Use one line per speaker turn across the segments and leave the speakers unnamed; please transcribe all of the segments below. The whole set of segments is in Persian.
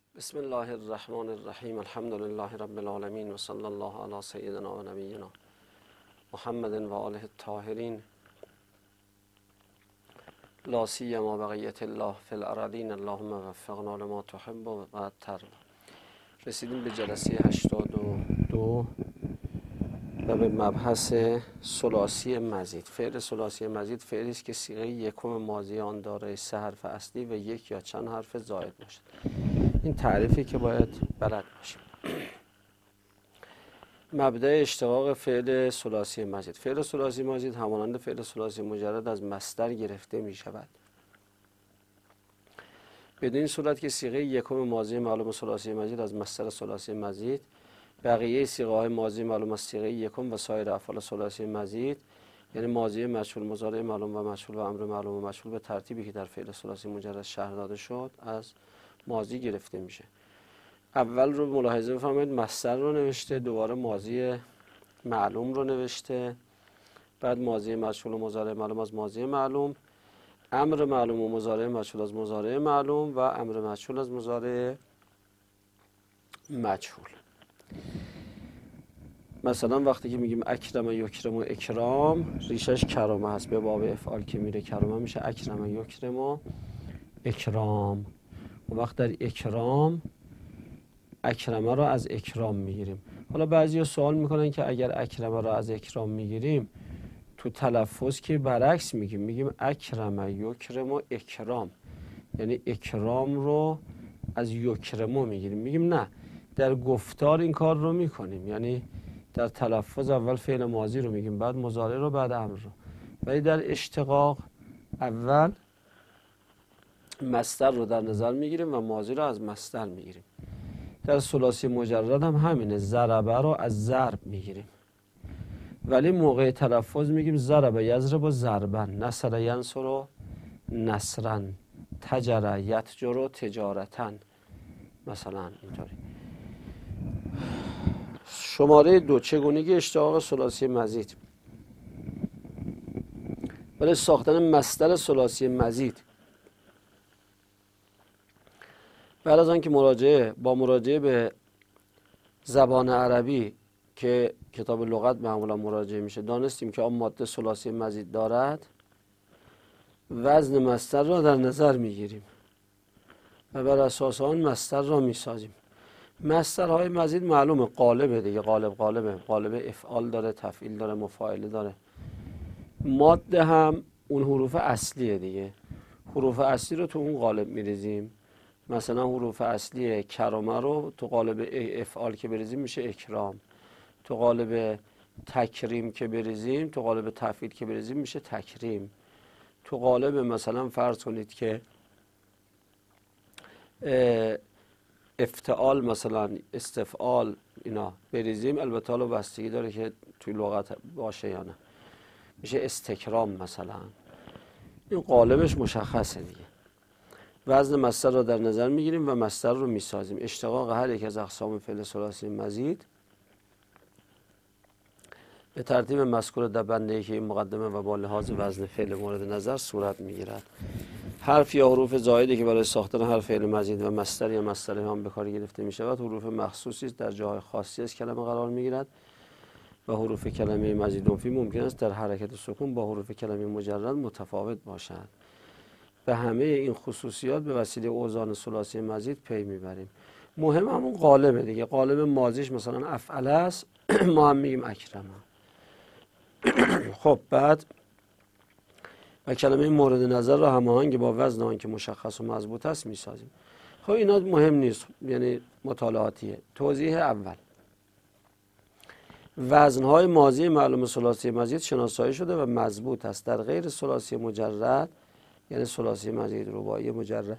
بسم الله الرحمن الرحیم. الحمد لله رب العالمین و صلی الله علی سیدنا و نبینا محمد و آله الطاهرین لا سیما بقیت الله فی الارضین اللهم وفقنا لما تحب و ترضی. رسیدیم به جلسه 82 و به مبحث ثلاثی مزید. فعل ثلاثی مزید فعلی است که صیغه یکم ماضی آن دارای 3 حرف اصلی و یک یا چند حرف زائد باشد. این تعریفی که باید بلد باشیم. مبدأ اشتقاق فعل ثلاثی مزید. فعل ثلاثی مزید همانند فعل ثلاثی مجرد از مصدر گرفته می شود. بدین صورت که صیغه یکم ماضی معلوم ثلاثی مزید از مصدر ثلاثی مزید، بقیه صیغه های ماضی معلوم از صیغه یکم و سایر افعال ثلاثی مزید، یعنی ماضی مجهول، مضارع معلوم و مجهول و امر معلوم و مجهول به ترتیبی که در فعل ثلاثی مجرد شرح داده شد از ماضی گرفته میشه. اول رو ملاحظه بفرمایید، مصدر رو نوشته، دوباره ماضی معلوم رو نوشته، بعد ماضی مجهول و مضارع معلوم از ماضی معلوم، امر معلوم و مضارع مجهول از مضارع معلوم و امر مجهول از مضارع مجهول. مثلا وقتی که میگیم اکرم یکرم و اکرام، ریشش کرامه هست، به باب افعال که میره کرامه میشه اکرم یکرم و اکرام. و وقت در اکرام اکرمه را از اکرام میگیریم. حالا بعضی سوال میکنن که اگر اکرمه را از اکرام میگیریم تو تلفظ که برعکس میگیم اکرمه یکرم و اکرام، یعنی اکرام رو از یکرمو میگیریم. میگیم نه، در گفتار این کار رو میکنیم، یعنی در تلفظ اول فعل ماضی رو میگیم، بعد مضارع رو، بعد امر رو، ولی در اشتقاق اول مصدر رو در نظر میگیریم و ماضی رو از مصدر میگیریم. در ثلاثی مجرد هم همینه، ضربه رو از ضرب میگیریم، ولی موقع تلفظ میگیم ضرب یضرب ضربا، نصر ینصر نصرا، تجر یتجر تجارتا، مثلا اینطوری. شماره 2، چگونگی اشتقاق ثلاثی مزید. برای ساختن مصدر ثلاثی مزید، بعد از آن که مراجعه به زبان عربی که کتاب لغت معمولا مراجعه میشه، دانستیم که آن ماده ثلاثی مزید دارد، وزن مصدر را در نظر میگیریم و بر اساس آن مصدر را میسازیم. مصدرهای مزید معلومه، قالبه دیگه، قالب افعال داره، تفعیل داره، مفاعله داره. ماده هم اون حروف اصلیه دیگه، حروف اصلی رو تو اون قالب میریزیم. مثلا حروف اصلی کرامه رو تو قالب افعال که بریزیم میشه اکرام، تو قالب تکریم که بریزیم، تو قالب تفعیل که بریزیم میشه تکریم، تو قالب مثلا فرض کنید که افتعال مثلا استفعال اینا بریزیم، البته حالا بستگی داره که توی لغت باشه یا نه، میشه استکرام مثلا. این قالبش مشخصه دیگه. وزن مصدر را در نظر میگیریم و مصدر رو میسازیم. اشتقاق هر یک از اقسام فعل ثلاثی مزید به ترتیب مذکور در بنده‌ای که این مقدمه و با لحاظ وزن فعل مورد نظر صورت میگیرد. حرف یا حروف زائدی که برای ساختن هر فعل مزید و مصدر یا مصدر هم به کار گرفته می شود، حروف مخصوصی است در جاهای خاصی از کلمه قرار می گیرد و حروف کلمه مزید فی ممکن است در حرکت سکون با حروف کلمه مجرد متفاوت باشد. به همه این خصوصیات به وسیله اوزان ثلاثی مزید پی میبریم. مهم همون قالبه دیگه. قالب ماضیش مثلا افعل است، ما هم میگیم اکرمه. خب بعد و کلمه مورد نظر را هماهنگ با وزن آن که مشخص و مضبوط است میسازیم. خب اینا مهم نیست، یعنی مطالعاتیه. توضیح اول، وزنهای ماضی معلوم ثلاثی مزید شناسایی شده و مضبوط است. در غیر ثلاثی مجرد، یعنی ثلاثی مزید، رباعی مجرد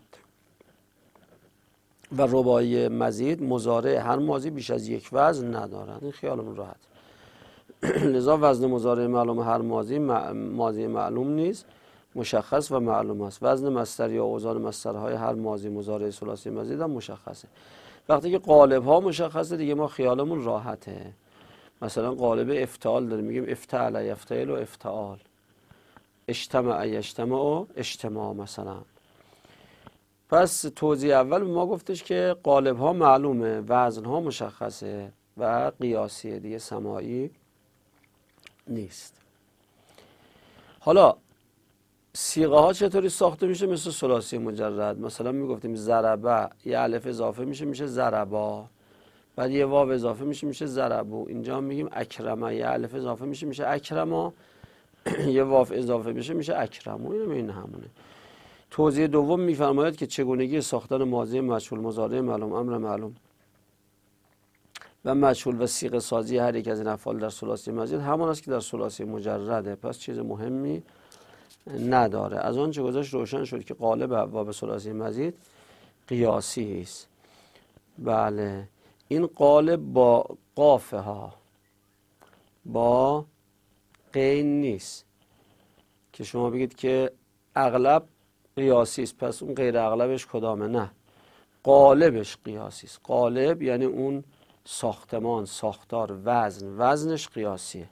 و رباعی مزید، مضارع هر ماضی بیش از یک وزن ندارند. این خیالمون راحت. لذا وزن مضارع معلوم هر ماضی معلوم نیست، مشخص و معلوم است. وزن مصدر یا اوزان مصدرهای هر ماضی مضارع ثلاثی مزید هم مشخصه. وقتی که قالب ها مشخصه دیگه ما خیالمون راحته. مثلا قالب افتعال داریم، میگیم افتعل یفتعل و افتعال، اجتمع یجتمع و اجتماع مثلا. پس توضیح اول به ما گفتش که قالب ها معلومه، وزن ها مشخصه و قیاسیه دیگه، سماعی نیست. حالا صیغه ها چطوری ساخته میشه؟ مثل ثلاثی مجرد. مثلا میگفتیم ضربه، یه الف اضافه میشه ضربا، بعد یه واو اضافه میشه ضربو. اینجا میگیم اکرمه، یه الف اضافه میشه اکرما، یه واو اضافه میشه اکرمو. این همونه. توضیح دوم میفرماید که چگونگی ساختن ماضی مجهول، مضارع معلوم، امر معلوم و مجهول و صیغه سازی هر یک از این افعال در ثلاثی مزید همان است که در ثلاثی مجرده. پس چیز مهمی نداره. از آن چه گذشت روشن شد که قالب ابواب ثلاثی مزید قیاسی است. بله، این قالب با قافه ها، با قین نیست که شما بگید که اغلب قیاسی است پس اون غیر اغلبش کدامه. نه، قالبش قیاسی است. قالب یعنی اون ساختمان، ساختار، وزنش قیاسیه.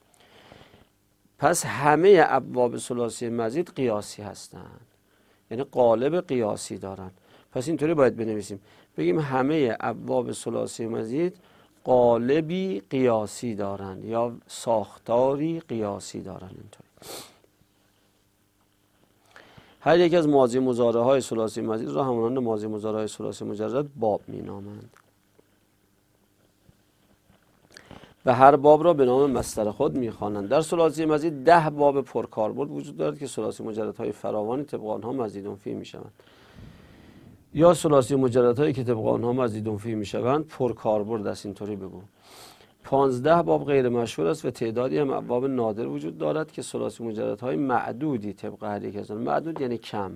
پس همه ابواب ثلاثی مزید قیاسی هستند، یعنی قالب قیاسی دارن. پس اینطوری باید بنویسیم، بگیم همه ابواب ثلاثی مزید قالبی قیاسی دارن یا ساختاری قیاسی دارن. اینطوری هر یک از ماضی مضارع های ثلاثی مزید را همانند ماضی مضارع های ثلاثی مجرد باب می نامند و هر باب را به نام مصدر خود می خوانند. در ثلاثی مزید 10 باب پرکاربرد وجود دارد که ثلاثی مجردهای فراوانی طبق آنها مزیدون فی می شوند، یا ثلاثی مجردهایی که طبق آنها مزیدون فی می شوند پرکاربرد است. اینطوری بگو. 15 باب غیر مشهور است و تعدادی هم ابواب نادر وجود دارد که ثلاثی مجردهای معدودی طبق هر یک از آن. معدود یعنی کم.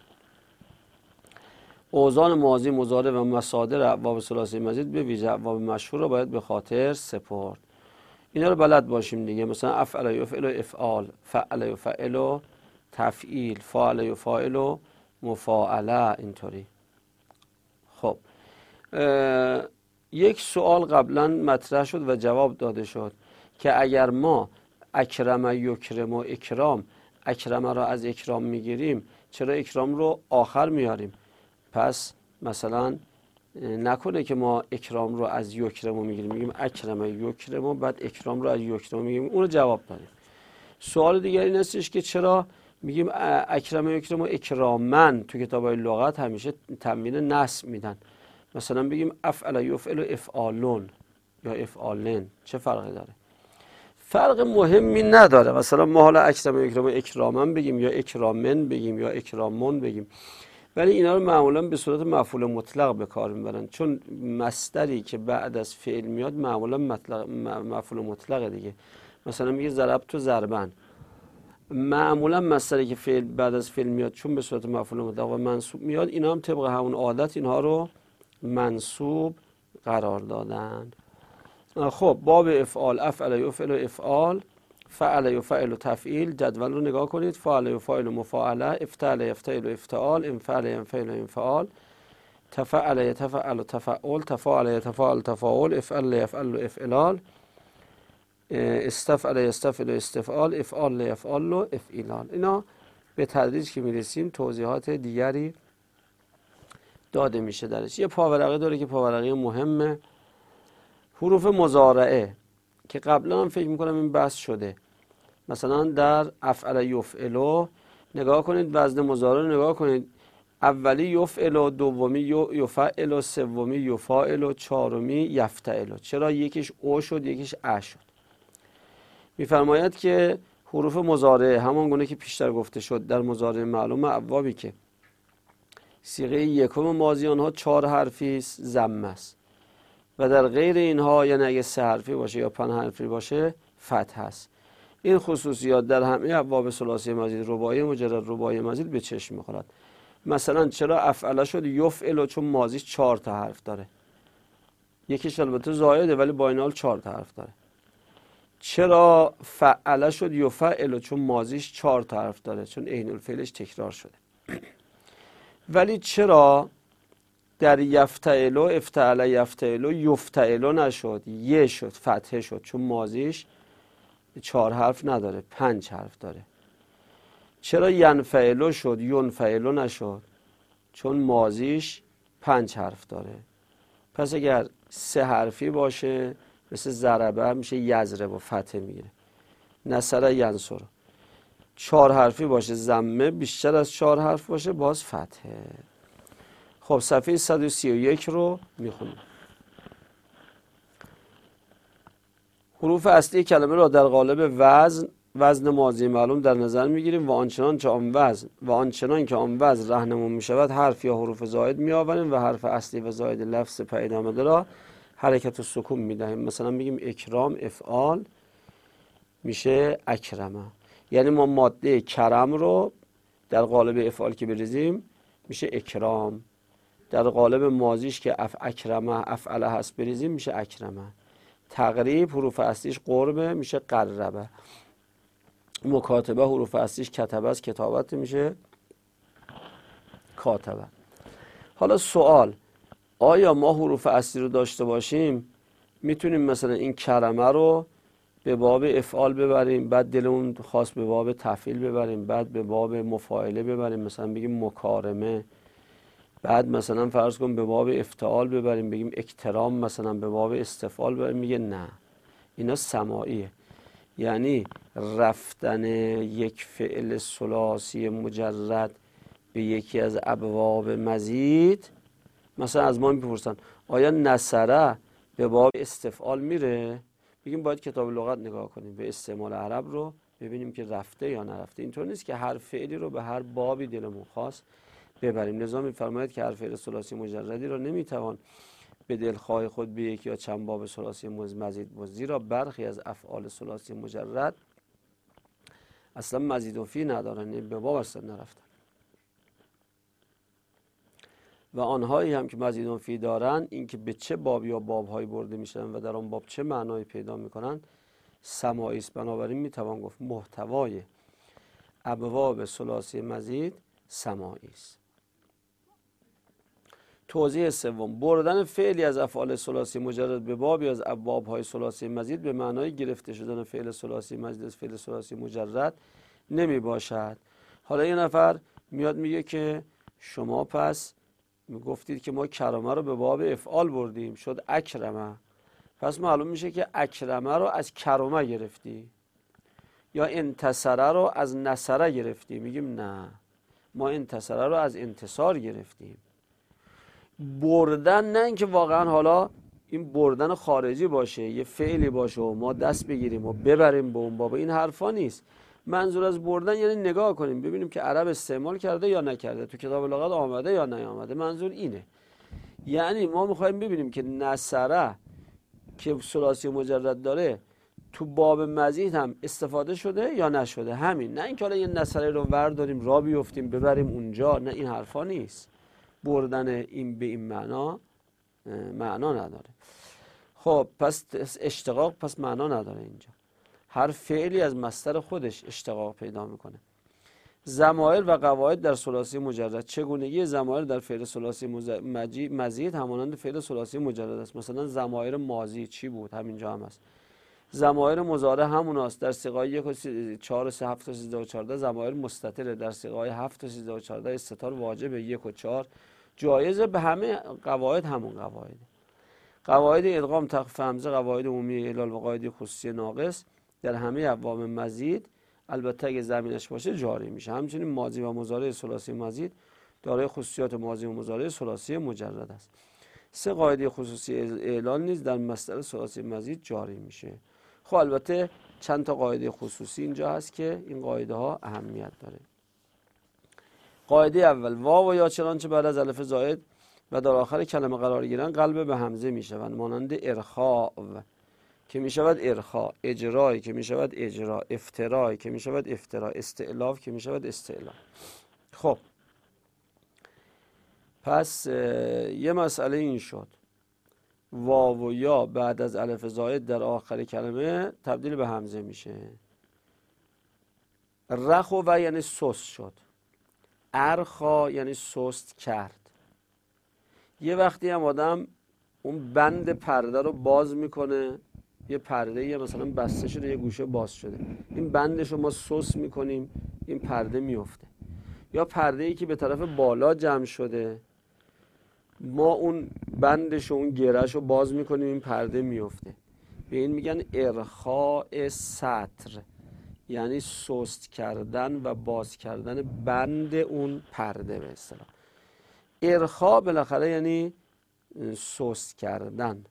اوزان ماضی مضارع و مصادر ابواب ثلاثی مزید به ویژه ابواب مشهور را باید به خاطر سپرد. اینا رو بلد باشیم دیگه. مثلا افعل یفعل و افعال، فعل یفعل و تفعیل، فاعل یفاعل و مفاعله. اینطوری. خب یک سوال قبلا مطرح شد و جواب داده شد که اگر ما اکرم یکرم و اکرام، اکرم را از اکرام میگیریم چرا اکرام رو آخر میاریم؟ پس مثلا نکنه که ما اکرام رو از یکرم رو میگیریم، میگیم اکرم یکرم و بعد اکرام رو از یکرم میگیریم. اون رو جواب دادیم. سوال دیگری این استش که چرا میگیم اکرم یکرم و اکرامن؟ تو کتابای لغت همیشه تنوین نصب میدن. مثلا بگیم افعل یفعل و افعالون یا افعالن، چه فرقی داره؟ فرق مهمی نداره. مثلا ما حالا اکرم یکرم و اکرامن بگیم یا اکرامن بگیم یا اکرامون بگیم، ولی اینا رو معمولا به صورت مفعول مطلق به کار میبرن، چون مصدری که بعد از فعل میاد معمولا مفعول مطلقه دیگه. مثلا میگه ضربت ضربن، معمولا مصدری که فعل بعد از فعل میاد چون به صورت مفعول مطلق و منصوب میاد، اینا هم طبق همون عادت اینها رو منصوب قرار دادن. خب باب افعال، افعل یفعل و افعال، فعل یفعل و تفعیل. جدول رو نگاه کنید. فعل یفعل و مفاعله، افتعل یفتعل و افتعال، انفعل ینفعل و انفعال، تفعل یتفعل و تفعل، تفاعل یتفاعل تفاعل، افعل یفعل و افعلال، استفعل یستفعل و استفعال، افعال یفعل و افعلال. اینا به تدریج که میرسیم توضیحات دیگری داده میشه درش. یه پاورقی داره که پاورقی مهمه، حروف مضارعه که قبلا هم فکر میکنم این بحث شده. مثلا در افعل یفعل نگاه کنید، وزن مضارع نگاه کنید. اولی یفعل، دومی یفعل، سومی یفاعل، چهارمی یفتعل. چرا یکیش او شد یکیش ا شد؟ میفرماید که حروف مضارعه همان گونه که پیشتر گفته شد در مضارع معلوم ابوابی که صیغه یکم ماضی آنها 4 حرفی است ضمه است و در غیر اینها یعنی اگه 3 حرفی باشه یا 5 حرفی باشه فتح است. این خصوصیات در همه ابواب ثلاثی مزید، رباعی مجرد، رباعی مزید به چشم می‌خورد. مثلا چرا افعل شد یفعل؟ چون ماضیش 4 تا حرف داره، یکیش البته زائده ولی با این حال 4 تا حرف داره. چرا فعل شد یفعل؟ چون ماضیش 4 تا حرف داره، چون عین الفعلش تکرار شده. ولی چرا در یفتعل و افتعل یفتعل و یفتعل نشد، یه شد، فتحه شد؟ چون ماضیش 4 حرف نداره، 5 حرف داره. چرا ینفعل شد ینفعل نشد؟ چون ماضیش 5 حرف داره. پس اگر 3 حرفی باشه مثل ضربه میشه یضرب و فتحه میگیره. نصر ینصر. 4 حرفی باشه ضمه، بیشتر از 4 حرف باشه باز فتحه. خب صفحه 131 رو میخونیم. حروف اصلی کلمه را در قالب وزن ماضی معلوم در نظر میگیریم و آنچنان که آن وزن راهنمون میشود حرف یا حروف زائد میآوریم و حرف اصلی و زائد لفظ پدید آمده را حرکت و سکون میدهیم. مثلا میگیم اکرام افعال میشه اکرمه. یعنی ما ماده کرم رو در قالب افعال که بریزیم میشه اکرام، در قالب ماضیش که اکرمه افعله هست بریزیم میشه اکرمه. تقریب حروف اصلیش قربه میشه قربه. مکاتبه حروف اصلیش کتبه است، کتابت میشه کاتبه. حالا سوال، آیا ما حروف اصلی رو داشته باشیم میتونیم مثلا این کرمه رو به باب افعال ببریم، بعد دلمون خواست به باب تفعیل ببریم، بعد به باب مفاعله ببریم، مثلا بگیم مکارمه، بعد مثلا فرض کن به باب افتعال ببریم بگیم اکترام، مثلا به باب استفعال ببریم؟ میگه نه، اینا سماعیه. یعنی رفتن یک فعل ثلاثی مجرد به یکی از ابواب مزید، مثلا از ما میپرسن آیا نصره به باب استفعال میره؟ بگیم باید کتاب لغت نگاه کنیم به استعمال عرب رو ببینیم که رفته یا نرفته. اینطور نیست که هر فعلی رو به هر بابی دلمون خواست ببریم. نظام میفرماید که هر فعل ثلاثی مجردی رو نمیتوان به دلخواه خود به یک یا چند باب ثلاثی مزید بود، زیرا برخی از افعال ثلاثی مجرد اصلا مزید و فی ندارن، به باب اصلا نرفتن، و آنهایی هم که مزید و فی دارن اینکه به چه باب یا بابهایی برده میشن و در آن باب چه معنایی پیدا میکنن سماعی است. بنابراین میتوان گفت محتوای ابواب ثلاثی مزید سماعی است. توضیح سوم، بردن فعلی از افعال ثلاثی مجرد به بابی از ابواب‌های ثلاثی مزید به معنای گرفته شدن فعل ثلاثی مزید از فعل ثلاثی مجرد نمی باشد. حالا یه نفر میاد میگه که شما پس گفتید که ما کرمه رو به باب افعال بردیم شد اکرمه، پس معلوم میشه که اکرمه رو از کرمه گرفتی یا انتصره رو از نصره گرفتی. میگیم نه، ما انتصره رو از انتصار گرفتیم. بردن نه اینکه واقعا حالا این بردن خارجی باشه، یه فعلی باشه و ما دست بگیریم و ببریم به اون بابا، این حرفا نیست. منظور از بردن یعنی نگاه کنیم ببینیم که عرب استعمال کرده یا نکرده، تو کتاب لغت آمده یا نیامده. منظور اینه. یعنی ما میخوایم ببینیم که نصره که ثلاثی مجرد داره تو باب مزید هم استفاده شده یا نشده، همین. نه اینکه حالا یه نصره رو ورداریم را بیفتیم ببریم اونجا، نه، این حرفا نیست. بردن این به این معنا نداره. خب پس اشتقاق پس معنا نداره اینجا. هر فعلی از مصدر خودش اشتقاق پیدا میکنه. ضمائر و قواعد در ثلاثی مجرد. چگونگی ضمائر در فعل ثلاثی مزید همانند فعل ثلاثی مجرد است. مثلا ضمائر ماضی چی بود؟ همینجا هم هست. ضمائر مضارع هموناست. در صیغه‌های 1 و 4 و 3 7 و 13 و 14 ضمائر مستتره. در صیغه‌های 7 و 13 و 14 استتار واجب 1 و 4 جایزه. به همه قواعد همون قواعد. قواعد ادغام تخفیف همزه، قواعد عمومی اعلال و قواعد خصوصی ناقص در همه ابواب مزید البته اگه زمینش باشه جاری میشه. همچنین ماضی و مضارع ثلاثی مزید دارای خصوصیات ماضی و مضارع ثلاثی مجرد است. 3 قاعده خصوصی اعلال نیز در مصدر ثلاثی مزید جاری میشه. خب البته چند تا قاعده خصوصی اینجا هست که این قاعده ها اهمیت داره. قاعده اول، واو و یا چنانچه بعد از الف زائد و در آخر کلمه قرار گیرن قلب به همزه میشوند، مانند ارخاء که میشود ارخاء، اجرای که میشود اجرا، افترای که میشود افترا، استعلاف که میشود استعلاف. خب پس یه مسئله این شد، واو و یا بعد از الف زائد در آخر کلمه تبدیل به همزه میشه. رخو و یعنی سست شد، ارخا یعنی سست کرد. یه وقتی هم آدم اون بند پرده رو باز میکنه، یه پرده یه مثلا بسته شده یه گوشه باز شده، این بندش رو ما سست میکنیم این پرده میفته. یا پرده ای که به طرف بالا جمع شده، ما اون بندش و اون گرهش رو باز میکنیم، این پرده میفته. به این میگن ارخاء سطر، یعنی سست کردن و باز کردن بند اون پرده. به اصطلاح ارخاء بالاخره یعنی سست کردن.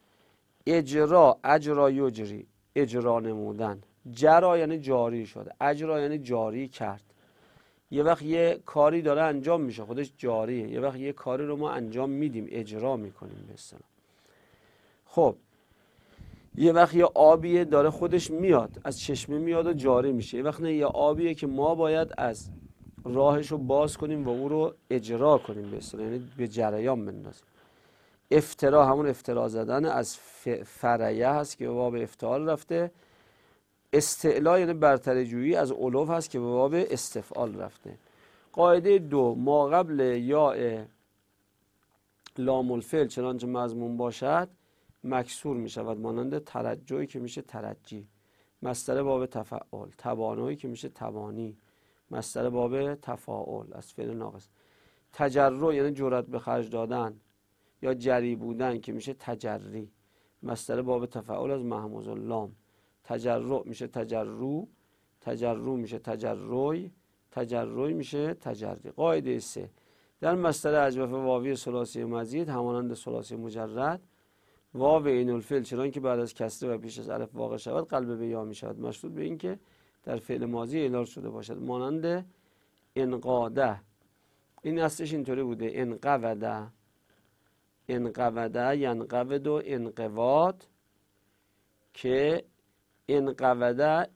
اجرا یجری، اجرا نمودن. جرا یعنی جاری شد، اجرا یعنی جاری کرد. یه وقت یه کاری داره انجام میشه، خودش جاریه. یه وقت یه کاری رو ما انجام میدیم، اجرا میکنیم به اصطلاح. خب یه وقت یه آبیه داره خودش میاد، از چشمه میاد و جاری میشه. یه وقت نه، یه آبیه که ما باید از راهش رو باز کنیم و او رو اجرا کنیم به اصطلاح، یعنی به جریان بندازیم. افترا همون افترا زدن، از فریه هست که به باب افتعال رفته. استعلا یعنی برتری جویی، از علو هست که به باب استفعال رفته. قاعده دو، ما قبل یا لام الفعل چنانچه مضمون باشد مکسور می شود، مانند ترجی که میشه ترجی، مصدر باب تفعل. تبانوی که میشه تبانی، مصدر باب تفاعل از فعل ناقص. تجرع یعنی جرأت به خرج دادن یا جری بودن که میشه تجری، مصدر باب تفاعل از محموز اللام. تجرع میشه تجرع، تجرع میشه تجرع، تجرع میشه تجری. قاعده سه، در مصدر اجوف واوی ثلاثی مزید همانند ثلاثی مجرد، واو عین الفعل چنان که بعد از کسره و پیش از الف واقع شود قلب به یا می شود، مشروط به این که در فعل ماضی اعلال شده باشد، مانند انقاده. این اصلش اینطوری بوده، انقوده، انقوده ینقود و انقواد، که انقوده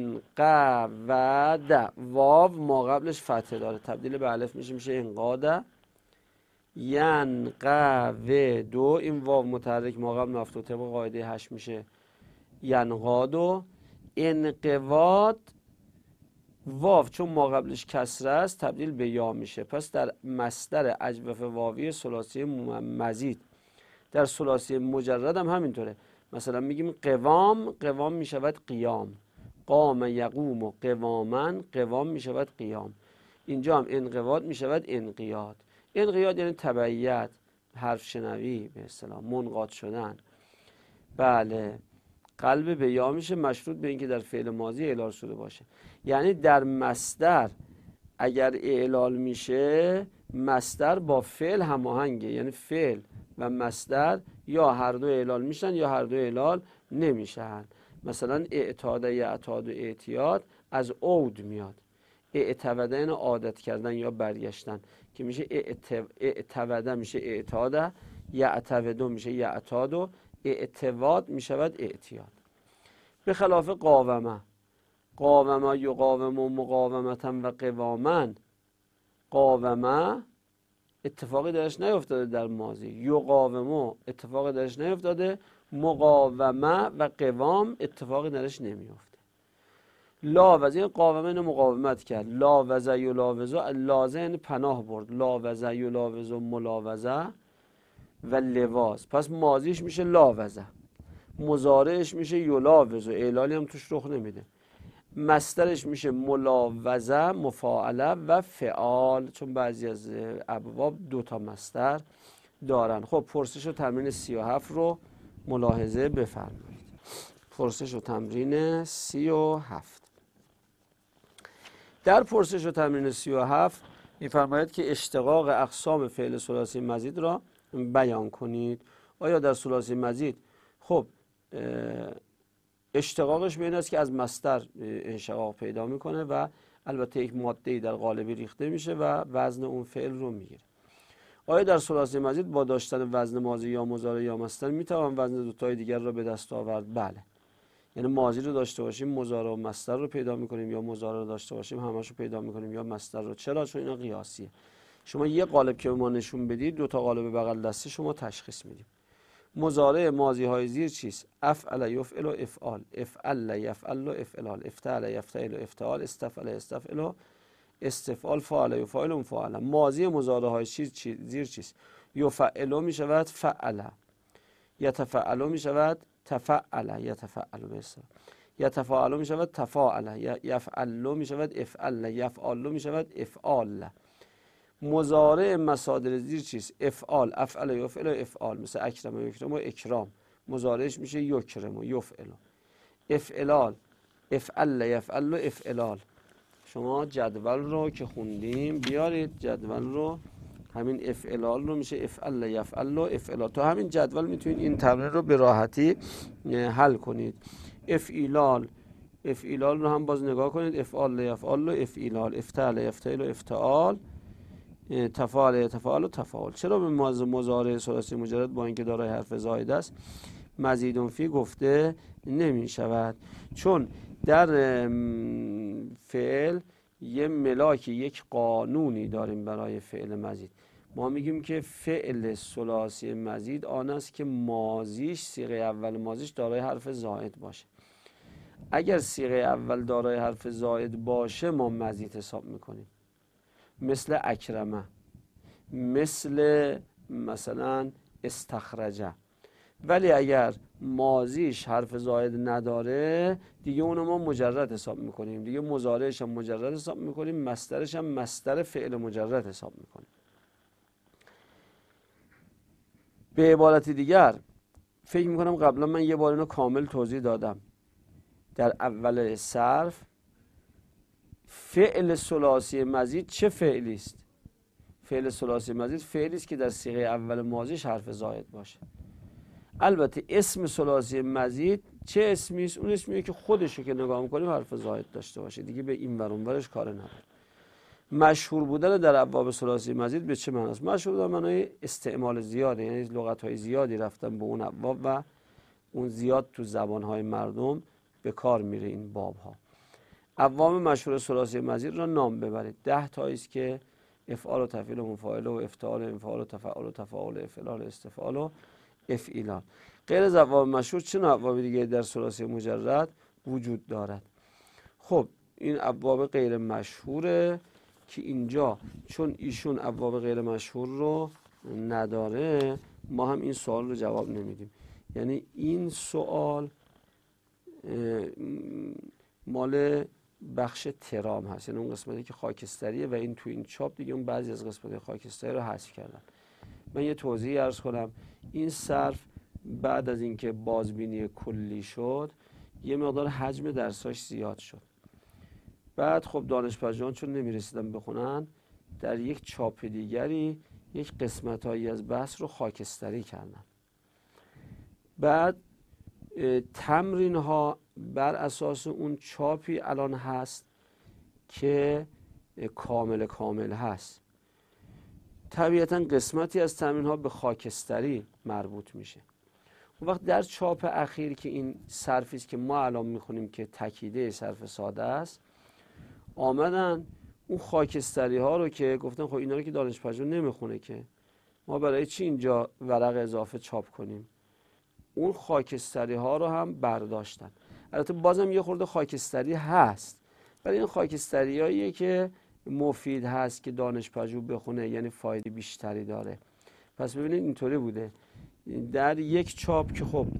انقوده واو ما قبلش فتحه داره، تبدیل به الف میشه انقاده. ینقودو این واو متحرک ما قبل مفتوح طبق قاعده 8 میشه ینقادو. انقواد واو چون ما قبلش کسره است تبدیل به یا میشه. پس در مصدر اجوف واوی ثلاثی مزید، در ثلاثی مجرد هم همینطوره. مثلا میگیم قوام، قوام میشود قیام. قام یقوم و قواما، قوام میشود قیام. اینجا هم انقواد میشود انقیاد. انقیاد یعنی تبعیت، حرف شنوی به اصطلاح، منقاد شدن. بله، قلب به یا میشه، مشروط به اینکه در فعل ماضی اعلال شده باشه. یعنی در مصدر اگر اعلال میشه، مصدر با فعل هماهنگه، یعنی فعل و مصدر یا هر دو اعلال میشن یا هر دو اعلال نمیشن. مثلا اعتاد یعتاد و اعتیاد از عود میاد. اعتوده یعنی عادت کردن یا برگشتن که میشه اعتوده میشه اعتاده، یعتودو میشه یعتادو، اعتواد میشود اعتیاد. به خلاف قاومه، قاومه یقاوم و مقاومتا و قواما، قاومه اتفاقی درش نیفتاده در ماضی، یقاومو اتفاقی درش نیفتاده، مقاومه و قوام اتفاقی درش نمیفته. لاوزه این قاومه اینو مقاومت کرد. لاوزه یلاوزه، لازه یعنی پناه برد، لاوزه یلاوزه ملاوزه و لواز. پس ماضیش میشه لاوزه، مضارعش میشه یلاوزه، اعلالی هم توش رخ نمیده. مصدرش میشه ملاوزه، مفاعله و فعال، چون بعضی از ابواب دوتا مصدر دارن. خب پرسش و تمرین 37 رو ملاحظه بفرمایید. پرسش و تمرین 37. در پرسش و تمرین 37 میفرماید که اشتقاق اقسام فعل ثلاثی مزید را بیان کنید. آیا در ثلاثی مزید خب اشتقاقش به این است که از مصدر انشقاق پیدا میکنه و البته یک ماده‌ای در قالبی ریخته میشه و وزن اون فعل رو میگیره. آیا در ثلاثی مزید با داشتن وزن ماضی یا مضارع یا مصدر میتوان وزن دوتای دیگر را به دست آورد؟ بله. یعنی ماضی رو داشته باشیم مضارع و مصدر رو پیدا میکنیم، یا مضارع رو داشته باشیم همش رو پیدا میکنیم، یا مصدر رو. چرا؟ چون اینا قیاسیه. شما یه قالب که به ما نشون بدید، دو تا قالب بغل دستی شما تشخیص میدیم. مضارع ماضی های زیر چیست؟ افعل یفعل و افعال، افعل یفعل و افعال، افتعل یفتعل و افتعال، استفعل یستفعل و استفعال، فاعل یفعل و مفاعل. ماضی مضارع های زیر چیست؟ یفعل میشود فعل، یتفعل میشود تفعل، یتفعل. به اصطلاح یتفاعل می شود تفاعل، یفعل می شود افعل، یفعل می شود افعال. مضارع مصادر زیر چیست؟ افعال، افعل یفعل و افعال، مثل اکرم و یکرم و اکرام. مضارعش میشه یکرم و یفعل. افعلال، افعل یفعل و افعلال. شما جدول رو که خوندیم بیارید، جدول رو، همین افعلال رو میشه افعل یفعل و افعلال. تو همین جدول میتونید این تمرین رو به راحتی حل کنید. افعلال، افعلال رو هم باز نگاه کنید، افعال یفعل و افعلال، افتعل یفتعل و افتعال، تفاعل یتفاعل و تفاعل. چرا به مضارع ثلاثی مجرد با اینکه دارای حرف زائد است مزید فی گفته نمی شود؟ چون در فعل یه ملاکی، یک قانونی داریم برای فعل مزید. ما میگیم که فعل ثلاثی مزید آن است که ماضیش، صیغه اول ماضیش دارای حرف زائد باشه. اگر صیغه اول دارای حرف زائد باشه ما مزید حساب میکنیم، مثل اکرمه، مثلا استخرجه. ولی اگر ماضیش حرف زائد نداره دیگه اونو ما مجرد حساب میکنیم، دیگه مضارعش هم مجرد حساب میکنیم، مصدرش هم مصدر فعل مجرد حساب میکنیم. به عبارت دیگر فکر میکنم قبلا من یه بار اینو کامل توضیح دادم. در اول صرف فعل ثلاثی مزید چه فعلی است؟ فعل ثلاثی مزید فعلی است که در صیغه اول ماضیش حرف زائد باشه. البته اسم ثلاثی مزید چه اسمی است؟ اون اسمیه که خودشو که نگاه می‌کنیم حرف زائد داشته باشه، دیگه به این ور اون ورش کار نداره. مشهور بودن در ابواب ثلاثی مزید به چه معنی است؟ مشهور بودن معنای استعمال زیاده، یعنی لغت‌های زیادی رفتن به اون ابواب و اون زیاد تو زبان‌های مردم به کار میره این باب‌ها. ابواب مشهور ثلاثی مزید را نام ببرید. 10 تا است که افعال و تفعیل و مفاعله و افتعال و انفعال و تفعل و تفاعل و افعال و استفعال و افعیلان. غیر از ابواب مشهور چه نوع ابواب دیگه در ثلاثی مجرد وجود دارد؟ خب این ابواب غیر مشهوره که اینجا چون ایشون ابواب غیر مشهور رو نداره ما هم این سوال رو جواب نمیدیم. یعنی این سوال مال بخش ترام هست، یعنی اون قسمتی که خاکستریه و این تو این چاپ دیگه اون بعضی از قسمت خاکستری رو حذف کردن. من یه توضیحی عرض کنم. این صرف بعد از اینکه بازبینی کلی شد یه مقدار حجم درساش زیاد شد. بعد خب دانشپژوهان چون نمیرسیدن بخونن در یک چاپ دیگری یک قسمت‌هایی از بحث رو خاکستری کردن. بعد تمرین ها بر اساس اون چاپی الان هست که کامل هست. طبیعتا قسمتی از تمرین ها به خاکستری مربوط میشه. اون وقت در چاپ اخیر که این صرفی است که ما الان میخونیم که تکیده صرف ساده است، آمدن اون خاکستری ها رو که گفتن خب اینا رو که دانشپژوه نمیخونه که ما برای چی اینجا ورق اضافه چاپ کنیم، اون خاکستری ها رو هم برداشتن. البته بازم یه خورده خاکستری هست، ولی این خاکستری هاییه که مفید هست که دانشپژوه بخونه، یعنی فایده بیشتری داره. پس ببینید اینطوری بوده در یک چاپ که خب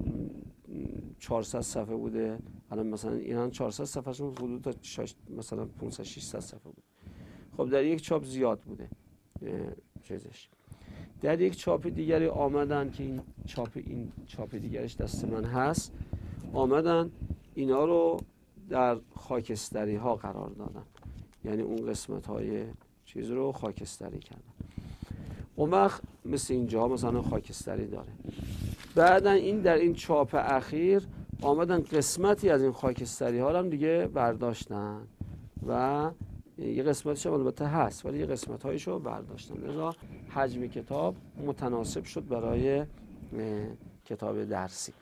400 صفحه بوده، الان مثلا اینا 400 صفحه شون حدود تا مثلا 500 600 صفحه بود. خب در یک چاپ زیاد بوده چیزش. در یک چاپ دیگری آمدن که این چاپ دیگرش دست من هست، آمدن اینا رو در خاکستری ها قرار دادن، یعنی اون قسمت های چیز رو خاکستری کردن. اون وقت مثل اینجا مثلا خاکستری داره. بعدن این در این چاپ اخیر آمدن قسمتی از این خاکستری ها رو هم دیگه برداشتن و یه قسمتش هم البته هست ولی یه قسمت هایش رو برداشتن، لذا حجم کتاب متناسب شد برای کتاب درسی.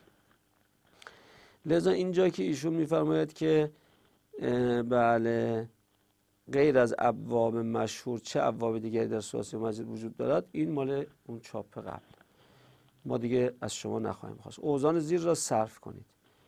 لذا اینجا که ایشون میفرماید که بله غیر از ابواب مشهور چه ابواب دیگری در ثلاثی مزید وجود دارد، این مال اون چاپ قبل، ما دیگه از شما نخواهیم خواست. اوزان زیر را صرف کنید،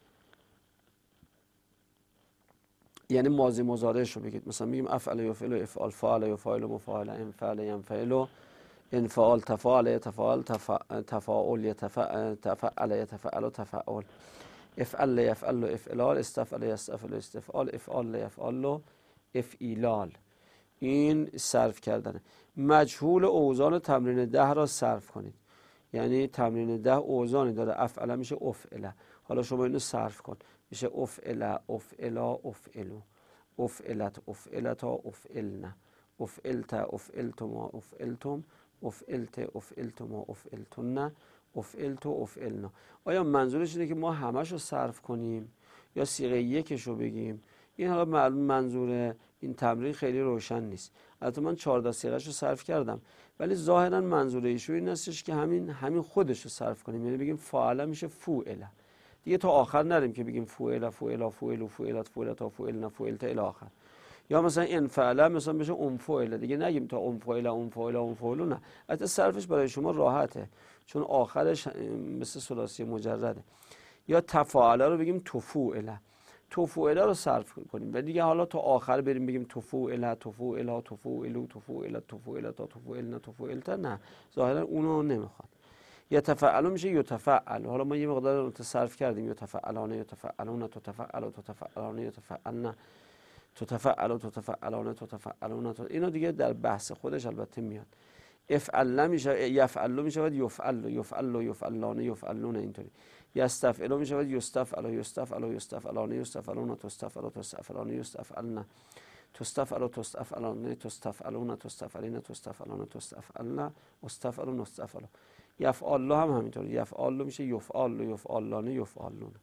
یعنی ماضی مضارعش رو بگید. مثلا میگیم افعل یفعل و افعال، فاعل یفعل و مفاعل، انفعل ینفعل و انفعال، تفاعل یتفاعل، تفاعل یتفعل و تفعل. افعل یفعل افعلال، استفعل یستفعل استفعال، افعال یفعل افعیلال. این صرف کردنه. مجهول اوزان تمرین 10 را صرف کنید. یعنی تمرین 10 اوزانی داره، افعل میشه افعله. حالا شما اینو صرف کن، میشه افعله افعلا افعلو، افعلت افعلتا افعلنا، افعلت افعلتما افعلتم، افعلت افعلتما افعلتن، افعلت افعلنا. آیا منظورش اینه که ما همش رو صرف کنیم یا صیغه یکش رو بگیم؟ این حالا معلوم منظور این تمرین خیلی روشن نیست. البته من 14 صیغه‌اش رو صرف کردم، ولی ظاهرا منظور ایشون این هستش که همین خودش رو صرف کنیم. یعنی بگیم فاعل میشه فوعل، دیگه تا آخر نریم که بگیم فوعل فوعلا فوعلو فوعلت فوعلتا فوعلنا فوعلت الی آخر. یا مثلا انفعل مثلا بشه انفعل، دیگه نگیم تا انفعل انفعل انفعلو. نه، البته صرفش برای شما راحته چون آخرش مثل ثلاثی مجرده. یا تفاعل رو بگیم تفوعل، تفوعل رو صرف کنیم و دیگه حالا تا آخر بریم بگیم تفوعل تفوعلا تفوعلو تفوعل تفوعلتا تفوعلنا تفوعلتا. نه، ظاهرا اونو نمیخواد. یتفعل میشه یتفعل. حالا ما یه مقدار صرف کردیم، یتفعلانه یتفعلون تتفعل تتفعلانه یتفعلن تتفعل تتفعلانه تتفعلون. اینا دیگه در بحث خودش البته میاد. افعل میشه یفعل میشه و یفعل یفعل یفعلانه یفعلون. اینطوری یستفعل میشه و یستفعل یستفعل یستفعلانه یستفعلون تستفعل تستفعلانه یستفعلن تستفعل تستفعلانه تستفعلون تستفعلین تستفعلانه تستفعلن استفعلون استفعل. یفعل هم همینطوری، یفعل میشه یفعل یفعلانه یفعلون.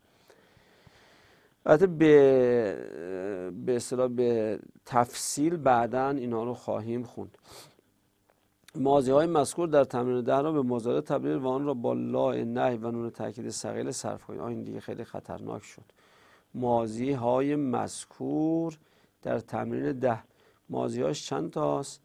البته به اصطلاح به تفصیل بعداً اینا رو خواهیم خوند. ماضی های مذکور در تمرین 10 را به مضارع تبدیل و آن را با لا نهی و نون تاکید ثقیل صرف کنید. این دیگه خیلی خطرناک شد. ماضی های مذکور در تمرین 10، ماضی هاش چند تاست؟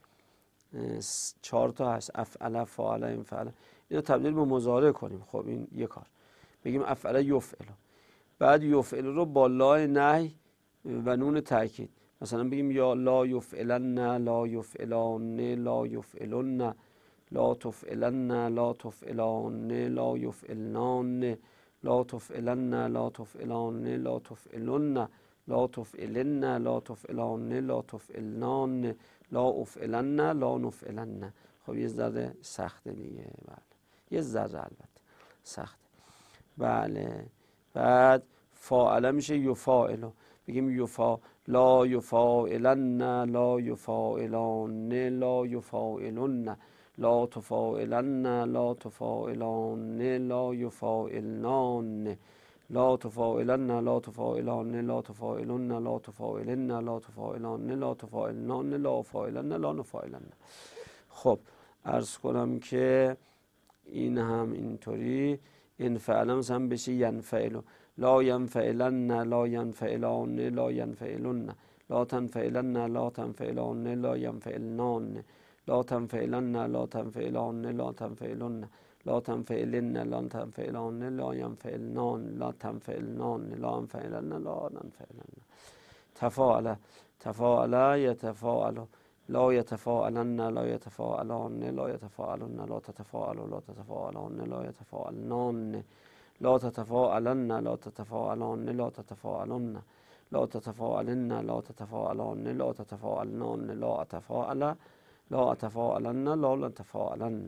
4 تا هست. افعل فاعل انفعل. اینو تبدیل به مضارع کنیم. خب این یک کار. بگیم افعل یفعل، بعد یفعل رو با لا نهی و نون تاکید، مثلا بگیم یا لا یفعلن لا یفعلان لا یفعلن لا تفعلن لا تفعلان لا یفعلنان لا تفعلن لا تفعلان لا تفعلن لا تفعلن لا تفعلان لا تفعلنان لا افعلن لا نفعلن. خب یه ذره سخته دیگه. بله یه ذره البته سخته. بله. بعد فاعل میشه یفاعل، بگیم یفا لا یفاعلن لا یفاعلان لا یفاعلن لا تفاعلن لا تفاعلان لا یفاعلنان لا تفاعلن لا تفاعلان لا تفاعلن لا تفاعلن لا تفاعلان لا تفاعلنان لا فاعلن لا نفاعلن. خب عرض کنم که این هم اینطوری. انفعل مثلا بشه ینفعل، لا ینفعلن لا ینفعلان لا ینفعلن لا تنفعلن لا تنفعلان لا ینفعلنان لا تنفعلن لا تنفعلان لا تنفعلن لا تنفعلن لا تنفعلان لا ینفعلنان لا تنفعلنان لا انفعلن لا ننفعلن. تفاعل تفاعل یتفاعل لا یتفاعلن لا یتفاعلان لا یتفاعلن لا تتفاعل لا تتفاعلان لا یتفاعلنان لا تتفاعلن لا تتفاعلان لا تتفاعلن لا تتفاعلن لا تتفاعلان لا تتفاعلنان لا اتفاعل لا اتفاعلن لا نتفاعلن.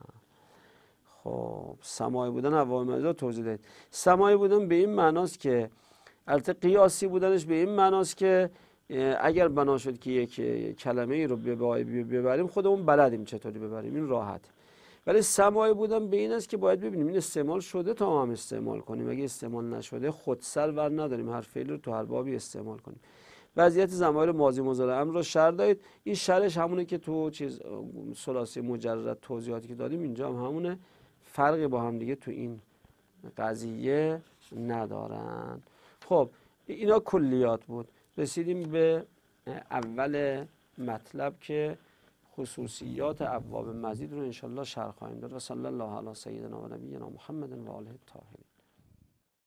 خب سماعی بودن عوامل مجازی توضیح دهید. سماعی بودن به این معناست که البته قیاسی بودنش به این معناست که اگر بنا شد که یک کلمه ای رو ببریم خودمون بلدیم چطوری ببریم، این راحت. ولی سماعی بودن به این است که باید ببینیم این استعمال شده تا هم استعمال کنیم. اگه استعمال نشده خودسر ور نداریم هر فعل رو تو هر بابی استعمال کنیم. وضعیت ضمایر ماضی مضارع امر رو شرح دارید. این شرحش همونه که تو ثلاثی مجرد توضیحاتی که دادیم اینجا هم همونه، فرقی با هم دیگه تو این قضیه ندارن. خب اینا کلیات بود. رسیدیم به اول مطلب که خصوصیات ابواب مزید رو انشالله شرح خواهیم داد. و صلی الله علی سیدنا و نبینا محمد و آله الطاهرین.